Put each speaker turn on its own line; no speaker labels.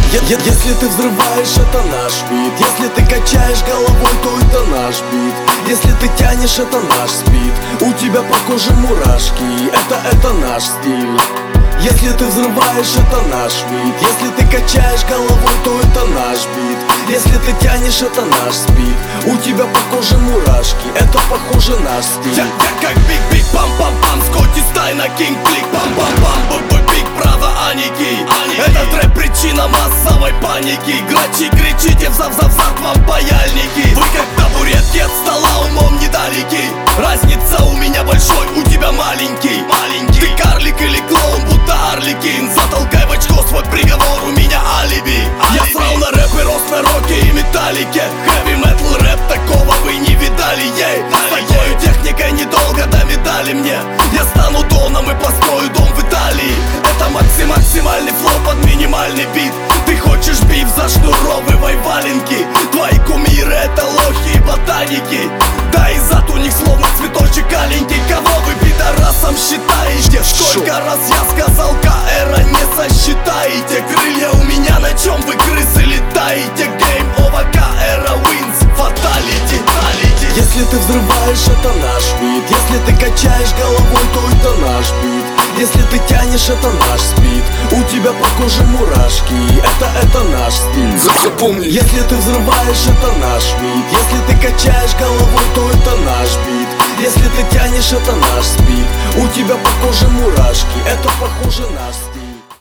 Если ты взрываешь, это наш бит. Если ты качаешь головой, то это наш бит. Если ты тянешь, это наш спид. У тебя по коже мурашки, это наш стиль. Если ты взрываешь, это наш бит. Если ты качаешь головой, то это наш бит. Если ты тянешь, это наш спид. У тебя по коже мурашки, это похоже наш стиль.
Я как биг-биг, пам-пам-пам, Скотти Стайна, кинг-клик, пам-пам-пам, бой-бой-биг, право, а не гей. Этот рэп причина массовой паники. Грачи, кричите, взад вам паяльники. Вы как табуретки от стола, умом недалеки. Разница у меня большой, у тебя маленький. Ты карлик или клоун, будто Арлекин. Затолкай в очко свой приговор, у меня алиби. Я срал на рэп и рос на роке и металлике. Хэви метал рэп, такого вы не видали, ей. С такой техникой недолго до медали мне. Я стану доном и построю дом в Италии. Это максимальный флоу под минимальный бит. Ты хочешь биф, зашнуровывай валенки. Твои кумиры это лохи и ботаники. Да и зад у них словно цветочек аленький. Кого вы пидорасом считаете? Сколько раз я сказал, КР не сосчитаете. Крылья у меня, на чем вы, крысы, летаете? Game over, КР wins, fatality.
Если ты взрываешь, это наш бит. Если ты качаешь головой, то это наш бит. Если ты тянешь, это наш спид. У тебя по коже мурашки, это наш стиль.
Запомни.
Если ты взрываешь, это наш бит. Если ты качаешь головой, то это наш бит. Если ты тянешь, это наш спид. У тебя по коже мурашки, это похоже наш